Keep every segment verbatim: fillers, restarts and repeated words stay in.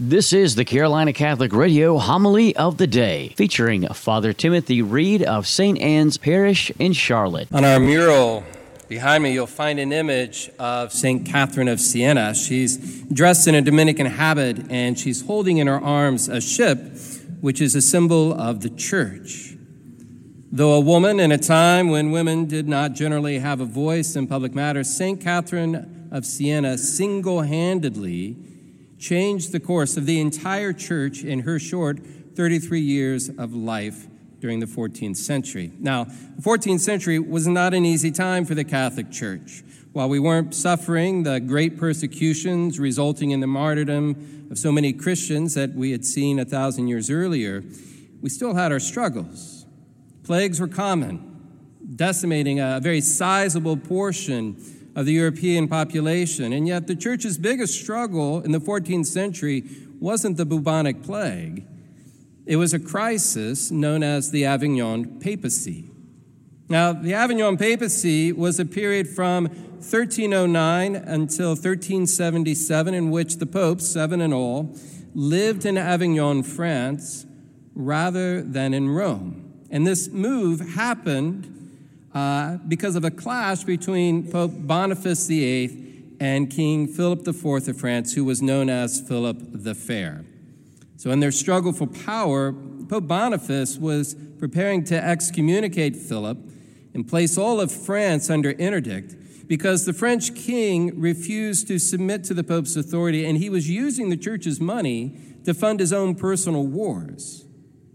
This is the Carolina Catholic Radio Homily of the Day, featuring Father Timothy Reed of Saint Anne's Parish in Charlotte. On our mural behind me, you'll find an image of Saint Catherine of Siena. She's dressed in a Dominican habit, and she's holding in her arms a ship, which is a symbol of the Church. Though a woman in a time when women did not generally have a voice in public matters, Saint Catherine of Siena single-handedly changed the course of the entire Church in her short thirty-three years of life during the fourteenth century. Now, the fourteenth century was not an easy time for the Catholic Church. While we weren't suffering the great persecutions resulting in the martyrdom of so many Christians that we had seen a thousand years earlier, we still had our struggles. Plagues were common, decimating a very sizable portion of the European population. And yet the Church's biggest struggle in the fourteenth century wasn't the bubonic plague. It was a crisis known as the Avignon Papacy. Now, the Avignon Papacy was a period from thirteen oh nine until thirteen seventy-seven in which the popes, seven in all, lived in Avignon, France, rather than in Rome. And this move happened Uh, because of a clash between Pope Boniface the eighth and King Philip the fourth of France, who was known as Philip the Fair. So in their struggle for power, Pope Boniface was preparing to excommunicate Philip and place all of France under interdict because the French king refused to submit to the Pope's authority, and he was using the Church's money to fund his own personal wars.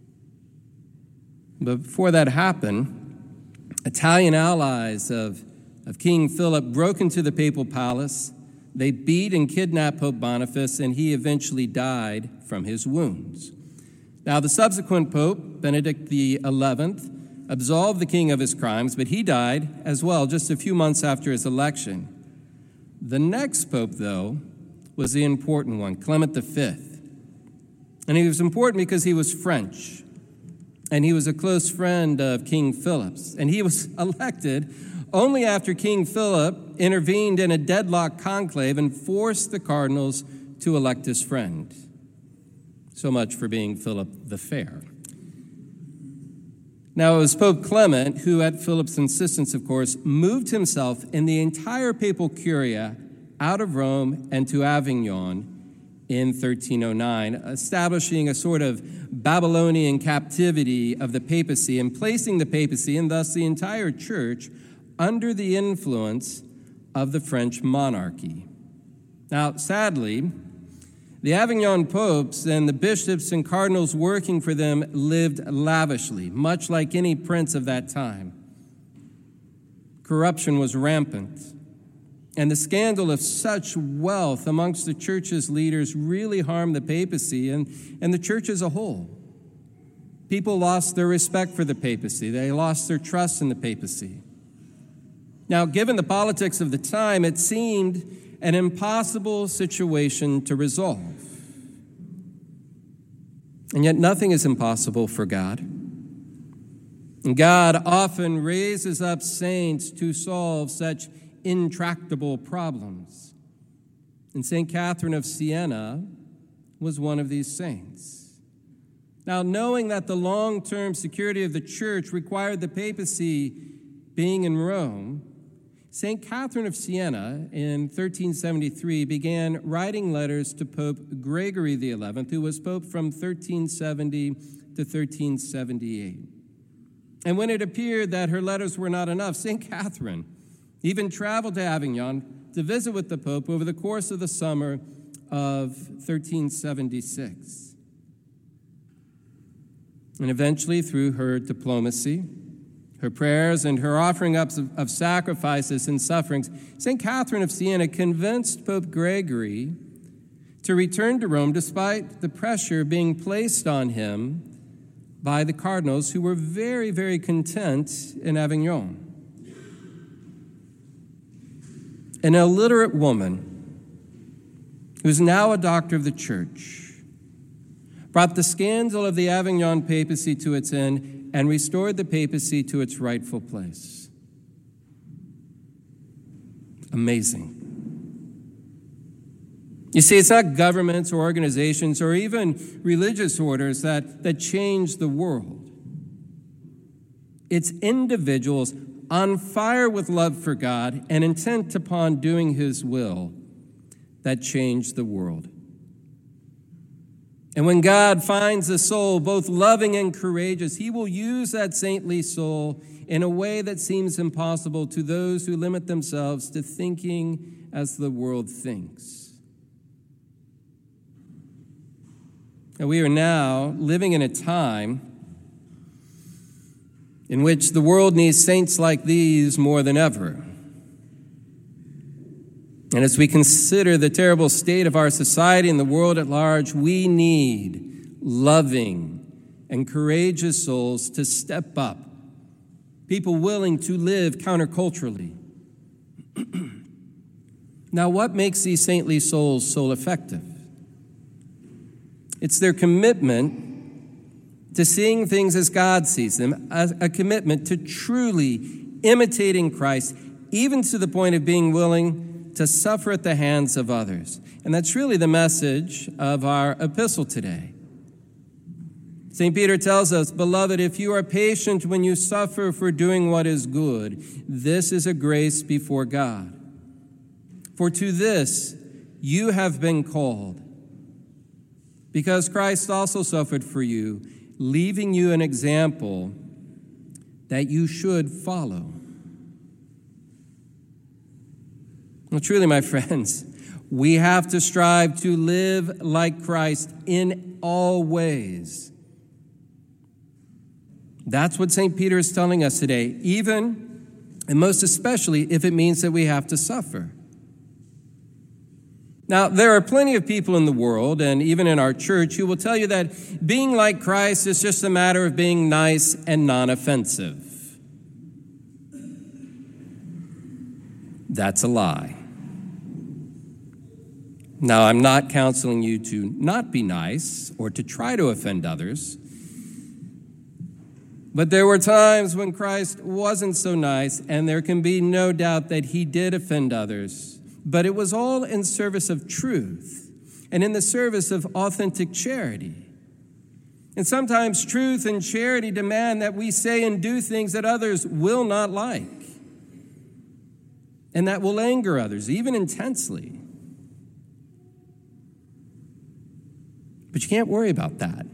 But before that happened, Italian allies of, of King Philip broke into the papal palace. They beat and kidnapped Pope Boniface, and he eventually died from his wounds. Now, the subsequent pope, Benedict the eleventh, absolved the king of his crimes, but he died as well just a few months after his election. The next pope, though, was the important one, Clement the fifth. And he was important because he was French. And he was a close friend of King Philip's. And he was elected only after King Philip intervened in a deadlock conclave and forced the cardinals to elect his friend. So much for being Philip the Fair. Now, it was Pope Clement who, at Philip's insistence, of course, moved himself and the entire papal curia out of Rome and to Avignon in thirteen oh nine, establishing a sort of Babylonian captivity of the papacy and placing the papacy, and thus the entire Church, under the influence of the French monarchy. Now, sadly, the Avignon popes and the bishops and cardinals working for them lived lavishly, much like any prince of that time. Corruption was rampant. And the scandal of such wealth amongst the Church's leaders really harmed the papacy and, and the Church as a whole. People lost their respect for the papacy. They lost their trust in the papacy. Now, given the politics of the time, it seemed an impossible situation to resolve. And yet nothing is impossible for God. And God often raises up saints to solve such intractable problems. And Saint Catherine of Siena was one of these saints. Now, knowing that the long-term security of the Church required the papacy being in Rome, Saint Catherine of Siena in thirteen seventy-three began writing letters to Pope Gregory the eleventh, who was Pope from thirteen seventy to thirteen seventy-eight. And when it appeared that her letters were not enough, Saint Catherine even traveled to Avignon to visit with the Pope over the course of the summer of thirteen seventy-six. And eventually, through her diplomacy, her prayers, and her offering up of, of sacrifices and sufferings, Saint Catherine of Siena convinced Pope Gregory to return to Rome despite the pressure being placed on him by the cardinals, who were very, very content in Avignon. An illiterate woman, who's now a doctor of the Church, brought the scandal of the Avignon papacy to its end and restored the papacy to its rightful place. Amazing. You see, it's not governments or organizations or even religious orders that, that change the world. It's individuals on fire with love for God and intent upon doing His will that change the world. And when God finds a soul both loving and courageous, He will use that saintly soul in a way that seems impossible to those who limit themselves to thinking as the world thinks. And we are now living in a time in which the world needs saints like these more than ever. And as we consider the terrible state of our society and the world at large, we need loving and courageous souls to step up, people willing to live counterculturally. Now, what makes these saintly souls so effective? It's their commitment to seeing things as God sees them, a, a commitment to truly imitating Christ, even to the point of being willing to suffer at the hands of others. And that's really the message of our epistle today. Saint Peter tells us, "Beloved, if you are patient when you suffer for doing what is good, this is a grace before God. For to this you have been called, because Christ also suffered for you, leaving you an example that you should follow." Well, truly, my friends, we have to strive to live like Christ in all ways. That's what Saint Peter is telling us today, even and most especially if it means that we have to suffer. Now, there are plenty of people in the world, and even in our church, who will tell you that being like Christ is just a matter of being nice and non-offensive. That's a lie. Now, I'm not counseling you to not be nice or to try to offend others, but there were times when Christ wasn't so nice, and there can be no doubt that He did offend others. But it was all in service of truth and in the service of authentic charity. And sometimes truth and charity demand that we say and do things that others will not like, and that will anger others, even intensely. But you can't worry about that.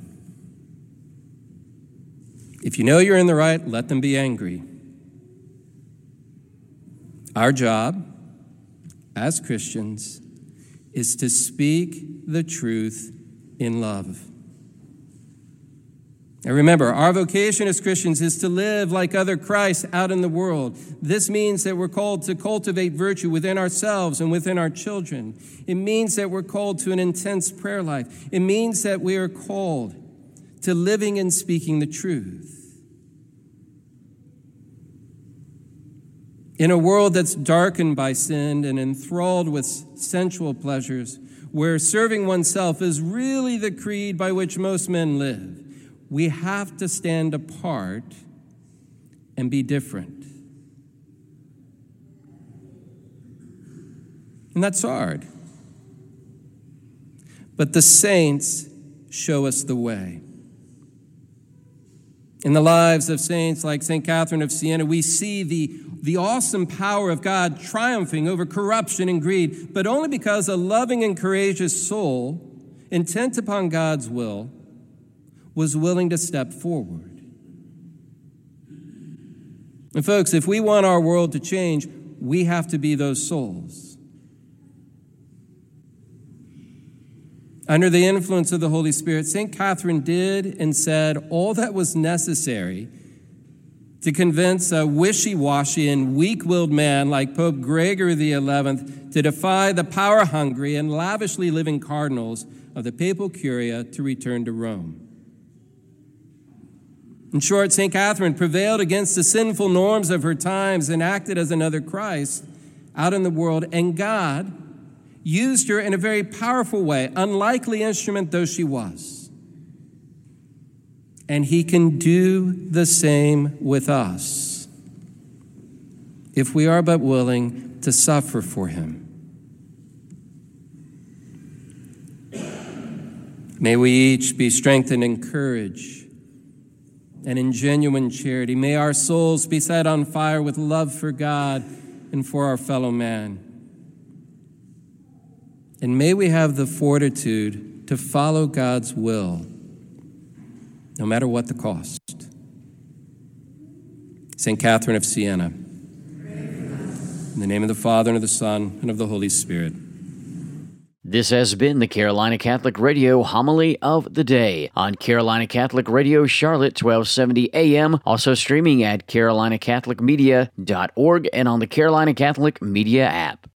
If you know you're in the right, let them be angry. Our job as Christians is to speak the truth in love. And remember, our vocation as Christians is to live like other Christs out in the world. This means that we're called to cultivate virtue within ourselves and within our children. It means that we're called to an intense prayer life. It means that we are called to living and speaking the truth. In a world that's darkened by sin and enthralled with sensual pleasures, where serving oneself is really the creed by which most men live, we have to stand apart and be different. And that's hard. But the saints show us the way. In the lives of saints like Saint Catherine of Siena, we see the, the awesome power of God triumphing over corruption and greed, but only because a loving and courageous soul, intent upon God's will, was willing to step forward. And folks, if we want our world to change, we have to be those souls. Under the influence of the Holy Spirit, Saint Catherine did and said all that was necessary to convince a wishy-washy and weak-willed man like Pope Gregory the eleventh to defy the power-hungry and lavishly living cardinals of the papal curia to return to Rome. In short, Saint Catherine prevailed against the sinful norms of her times and acted as another Christ out in the world, and God used her in a very powerful way, unlikely instrument though she was. And He can do the same with us if we are but willing to suffer for Him. May we each be strengthened in courage and in genuine charity. May our souls be set on fire with love for God and for our fellow man. And may we have the fortitude to follow God's will, no matter what the cost. Saint Catherine of Siena, in the name of the Father, and of the Son, and of the Holy Spirit. This has been the Carolina Catholic Radio Homily of the Day on Carolina Catholic Radio Charlotte, twelve seventy A M, also streaming at carolina catholic media dot org and on the Carolina Catholic Media app.